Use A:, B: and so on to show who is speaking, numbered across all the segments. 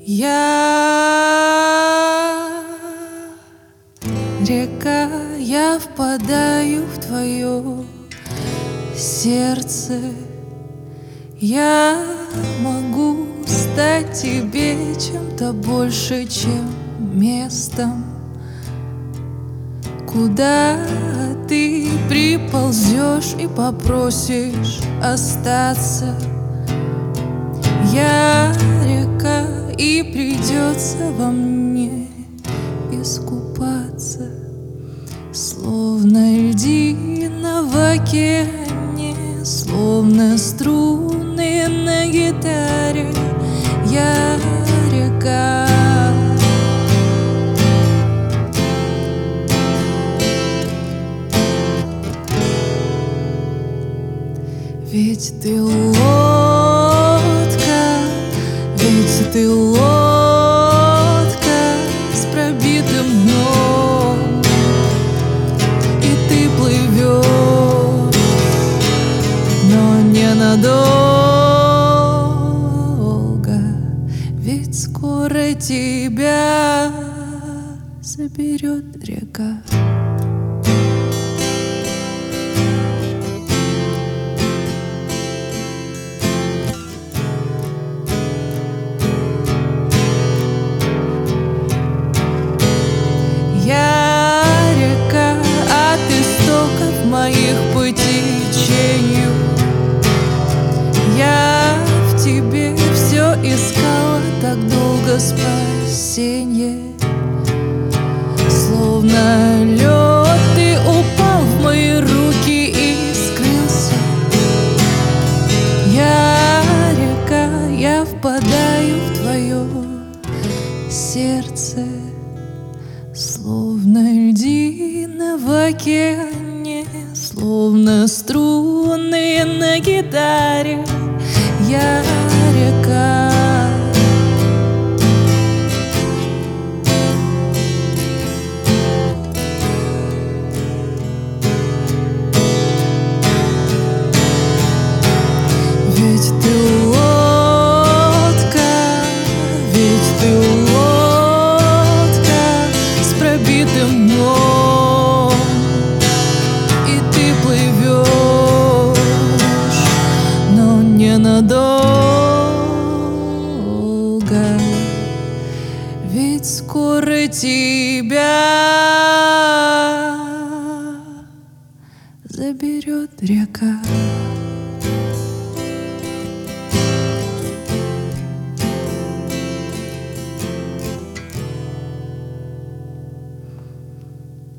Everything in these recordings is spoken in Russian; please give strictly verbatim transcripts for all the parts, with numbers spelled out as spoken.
A: Я река, я впадаю в твое сердце. Я могу стать тебе чем-то больше, чем местом, куда ты приползешь и попросишь остаться. Я река, и придется во мне искупаться, словно льдина в океане, словно струны на гитаре. Я река. Ведь ты лодка, ведь ты лодка с пробитым дном, и ты плывешь, но ненадолго, ведь скоро тебя заберет река. Я река от истоков моих по течению. Я в тебе все искала так долго спасенье. Словно лед ты упал в мои руки и скрылся. Я река, я впадаю в твое сердце, словно льдина в океане, словно струны на гитаре. Я река. Ведь ты лодка, ведь ты лодка с пробитым дном, и ты плывешь, но ненадолго, ведь скоро тебя заберет река.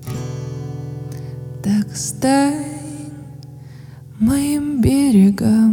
A: Так стань моим берегом,